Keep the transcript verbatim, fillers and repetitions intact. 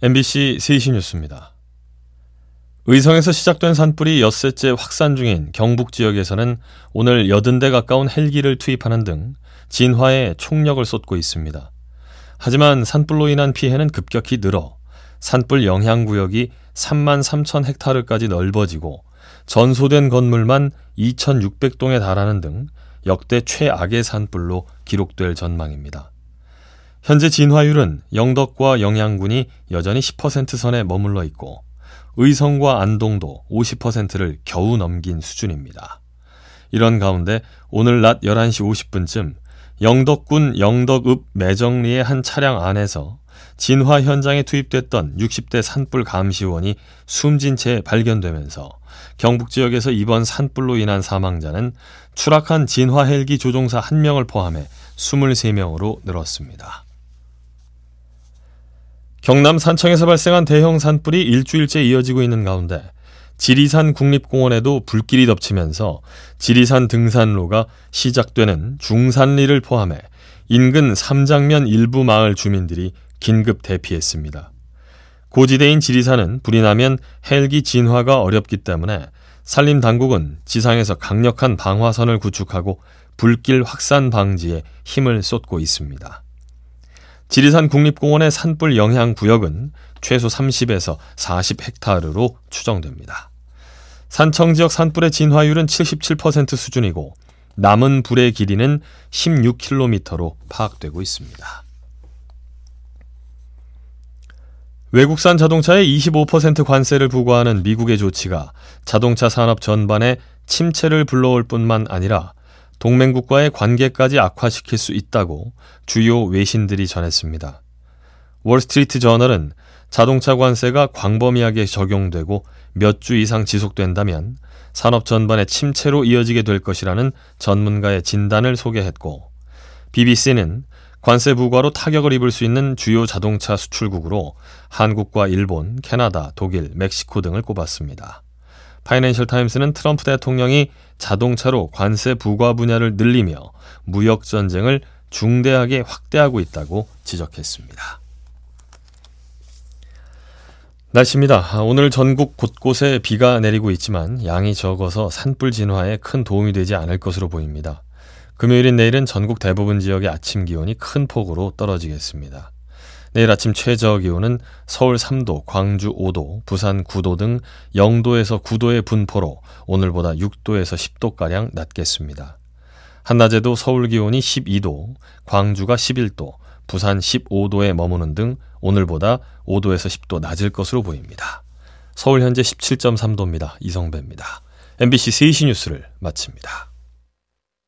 엠비씨 세이시 뉴스입니다. 의성에서 시작된 산불이 엿새째 확산 중인 경북 지역에서는 오늘 여든 대 가까운 헬기를 투입하는 등 진화에 총력을 쏟고 있습니다. 하지만 산불로 인한 피해는 급격히 늘어 산불 영향구역이 삼만 삼천 헥타르까지 넓어지고 전소된 건물만 이천육백 동에 달하는 등 역대 최악의 산불로 기록될 전망입니다. 현재 진화율은 영덕과 영양군이 여전히 십 퍼센트 선에 머물러 있고 의성과 안동도 오십 퍼센트를 겨우 넘긴 수준입니다. 이런 가운데 오늘 낮 열한 시 오십 분쯤 영덕군 영덕읍 매정리의 한 차량 안에서 진화 현장에 투입됐던 육십 대 산불 감시원이 숨진 채 발견되면서 경북 지역에서 이번 산불로 인한 사망자는 추락한 진화 헬기 조종사 한 명을 포함해 이십삼 명으로 늘었습니다. 경남 산청에서 발생한 대형 산불이 일주일째 이어지고 있는 가운데 지리산 국립공원에도 불길이 덮치면서 지리산 등산로가 시작되는 중산리를 포함해 인근 삼장면 일부 마을 주민들이 긴급 대피했습니다. 고지대인 지리산은 불이 나면 헬기 진화가 어렵기 때문에 산림당국은 지상에서 강력한 방화선을 구축하고 불길 확산 방지에 힘을 쏟고 있습니다. 지리산 국립공원의 산불 영향 구역은 최소 삼십에서 사십 헥타르로 추정됩니다. 산청 지역 산불의 진화율은 칠십칠 퍼센트 수준이고 남은 불의 길이는 십육 킬로미터로 파악되고 있습니다. 외국산 자동차에 이십오 퍼센트 관세를 부과하는 미국의 조치가 자동차 산업 전반에 침체를 불러올 뿐만 아니라 동맹국과의 관계까지 악화시킬 수 있다고 주요 외신들이 전했습니다. 월스트리트 저널은 자동차 관세가 광범위하게 적용되고 몇 주 이상 지속된다면 산업 전반의 침체로 이어지게 될 것이라는 전문가의 진단을 소개했고, 비비씨는 관세 부과로 타격을 입을 수 있는 주요 자동차 수출국으로 한국과 일본, 캐나다, 독일, 멕시코 등을 꼽았습니다. 파이낸셜 타임스는 트럼프 대통령이 자동차로 관세 부과 분야를 늘리며 무역 전쟁을 중대하게 확대하고 있다고 지적했습니다. 날씨입니다. 오늘 전국 곳곳에 비가 내리고 있지만 양이 적어서 산불 진화에 큰 도움이 되지 않을 것으로 보입니다. 금요일인 내일은 전국 대부분 지역의 아침 기온이 큰 폭으로 떨어지겠습니다. 내일 아침 최저 기온은 서울 삼 도, 광주 오 도, 부산 구 도 등 영 도에서 구 도의 분포로 오늘보다 육 도에서 십 도가량 낮겠습니다. 한낮에도 서울 기온이 십이 도, 광주가 십일 도, 부산 십오 도에 머무는 등 오늘보다 오 도에서 십 도 낮을 것으로 보입니다. 서울 현재 십칠 점 삼 도입니다. 이성배입니다. 엠비씨 세이시 뉴스를 마칩니다.